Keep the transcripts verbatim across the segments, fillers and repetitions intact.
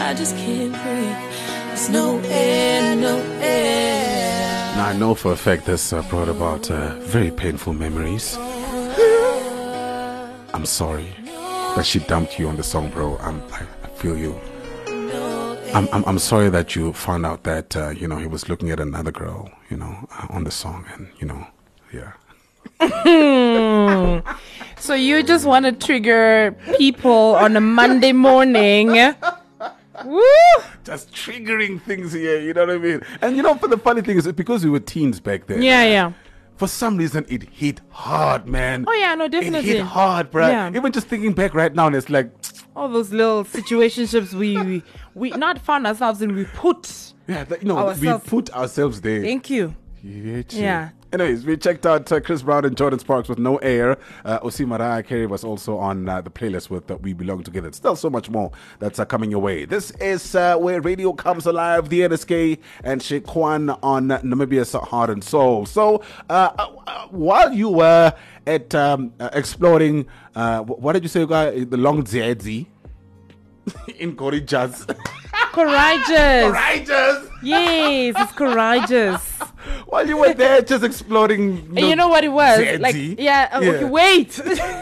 I just can't breathe. There's no air, no air. Now I know for a fact this uh, brought about uh, very painful memories. I'm sorry that she dumped you on the song, bro. I'm, I, I feel you. I'm, I'm I'm sorry that you found out that uh, you know he was looking at another girl, you know, uh, on the song, and you know, yeah. So you just want to trigger people on a Monday morning? Woo! Just triggering things here, you know what I mean? And you know, for the funny thing is, because we were teens back then. Yeah, yeah. For some reason, it hit hard, man. Oh yeah, no, definitely. It hit hard, bro. Yeah. Even just thinking back right now, and it's like all those little situationships we we, we not found ourselves in. We put yeah, that, you know, ourselves. we put ourselves there. Thank you. Yeah. Yeah. Anyways, we checked out uh, Chris Brown and Jordan Sparks with No Air. Uh, Osi Mariah Carey was also on uh, the playlist with uh, We Belong Together. It's still so much more that's uh, coming your way. This is uh, where radio comes alive. The N S K and Shequan on Namibia's Heart and Soul. So uh, uh, while you were at um, uh, exploring, uh, what did you say, guy? The Long Zedzi in Corrijas. Courageous. Courageous. Yes, it's courageous. While you were there just exploring. And you know what it was? Z Z? Like, yeah, uh, Yeah. okay, wait.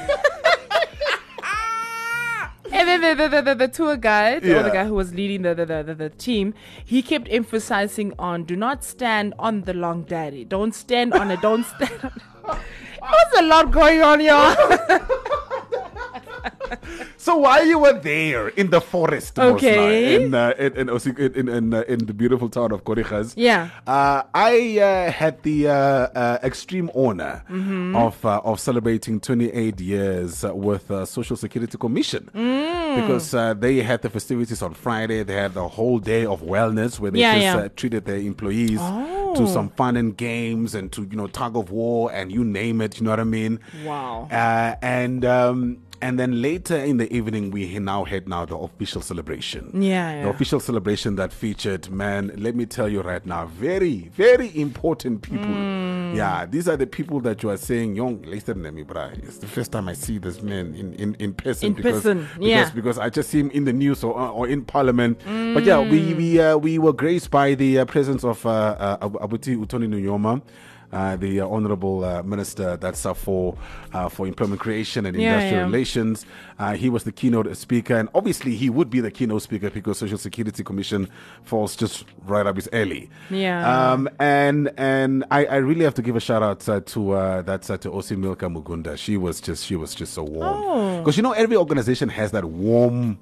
And then the, the, the, the, the tour guide, Yeah. or the guy who was leading the, the, the, the, the team, he kept emphasizing on do not stand on the long daddy. Don't stand on it. Don't stand on it. There's a lot going on, y'all. So while you were there in the forest, Okay. Mosla, in, uh, in, in, Osi- in, in, in, uh, in the beautiful town of Corrijas, Yeah. uh, I uh, had the uh, uh, extreme honor Mm-hmm. of uh, of celebrating twenty-eight years uh, with uh, Social Security Commission Mm. because uh, they had the festivities on Friday. They had the whole day of wellness where they Yeah, just yeah. Uh, treated their employees Oh. to some fun and games and to you know tug of war and you name it. You know what I mean? Wow. Uh, and um, and then later in the evening, we now had now the official celebration. Yeah, The yeah. official celebration that featured, man, let me tell you right now, very, very important people. Mm. Yeah, these are the people that you are saying, young, listen to me, bro. It's the first time I see this man in, in, in person. In because, person, because, yeah. Because I just see him in the news or, or in parliament. But yeah, we we uh, we were graced by the uh, presence of uh, uh, Abuti Utoni Nuyoma. Uh, the uh, honorable uh, minister that's uh, for uh, for employment creation and Yeah, industrial yeah. relations. Uh, he was the keynote speaker, and obviously he would be the keynote speaker because Social Security Commission falls just right up his alley. Yeah. Um, and and I, I really have to give a shout out uh, to uh, that's uh, to Osi Milka Mugunda. She was just she was just so warm Oh. because you know every organization has that warm,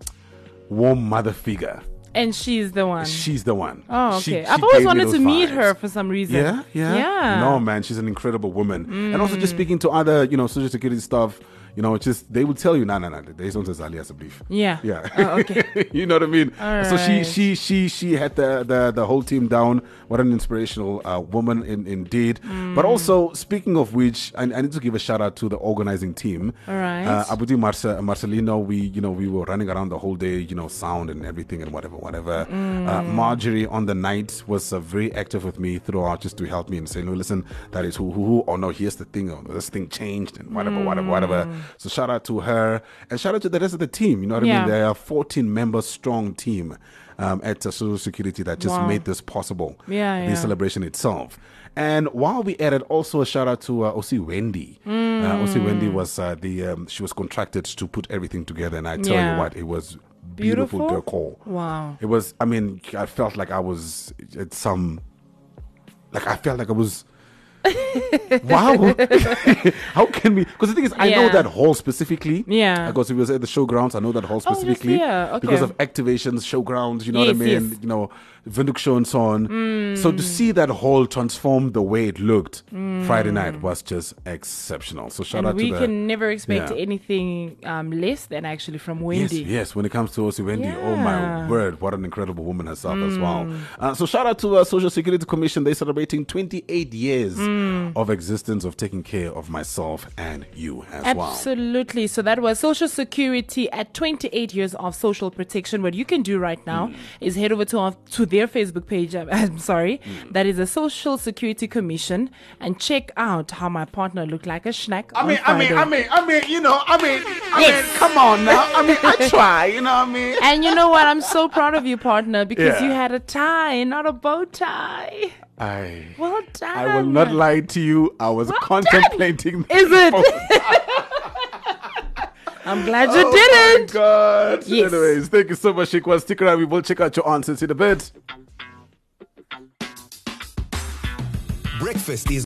warm mother figure. And she's the one. She's the one. Oh, She- okay. she I've always gave me wanted those to meet vibes. her for some reason. Yeah, yeah, Yeah. No, man, she's an incredible woman. And also, just speaking to other, you know, social security stuff, you know, it's just they will tell you, no, no, no, there's no Zali as a beef. Yeah. Yeah. Oh, okay. You know what I mean? All So she, right. she, she, she had the, the, the whole team down. What an inspirational uh, woman, in, indeed. Mm. But also, speaking of which, I, I need to give a shout out to the organizing team. All right. Uh, Abudi Marce- Marcelino, we, you know, we were running around the whole day, you know, sound and everything and whatever, whatever. Mm. Uh, Marjorie on the night was uh, very active with me throughout, just to help me and say, no, listen, that is who, who, who. Oh no, here's the thing. Oh, this thing changed and whatever, whatever, whatever. So shout out to her and shout out to the rest of the team. You know what I Yeah. mean? They are a fourteen member strong team um, at uh, Social Security that just Wow. made this possible. Yeah, the yeah. celebration itself. And while we added also a shout out to uh, Osi Wendy. Mm. Uh, Osi Wendy was uh, the um, she was contracted to put everything together, and I tell Yeah. you what, it was beautiful, Beautiful? decor. Wow. It was. I mean, I felt like I was at some. Like I felt like I was. Wow. How can we? Because the thing is, I know Yeah. that hall specifically. Yeah. Because it was at the showgrounds. I know that hall Oh, yes, specifically. yeah, okay. Because of activations, showgrounds, you know Yes, what I mean? yes. You know, Vinduk show and so on. So to see that hall transform the way it looked Friday night was just exceptional. So shout And out we to the. can never expect Yeah. anything um, less than actually from Yes, Wendy. yes. When it comes to Osi Wendy, oh my Yeah. word, what an incredible woman herself as well. Uh, so shout out to uh, Social Security Commission. They're celebrating twenty-eight years of existence, of taking care of myself and you as well. Absolutely. So that was Social Security at twenty-eight years of social protection. What you can do right now mm. is head over to, our, to their Facebook page. I'm sorry. Mm. That is the Social Security Commission, and check out how my partner looked like a schnack. I mean, I mean, I mean, I mean, you know, I mean, I yes. mean, come on now. I mean, I try, you know what I mean? And you know what? I'm so proud of you, partner, because Yeah. you had a tie, not a bow tie. I, Well done. I will not lie to you. I was Well contemplating. Is it? I'm glad you Oh didn't. my God. Yes. Anyways, thank you so much, Shikwa. Stick around. We will check out your answers in a bit. Breakfast is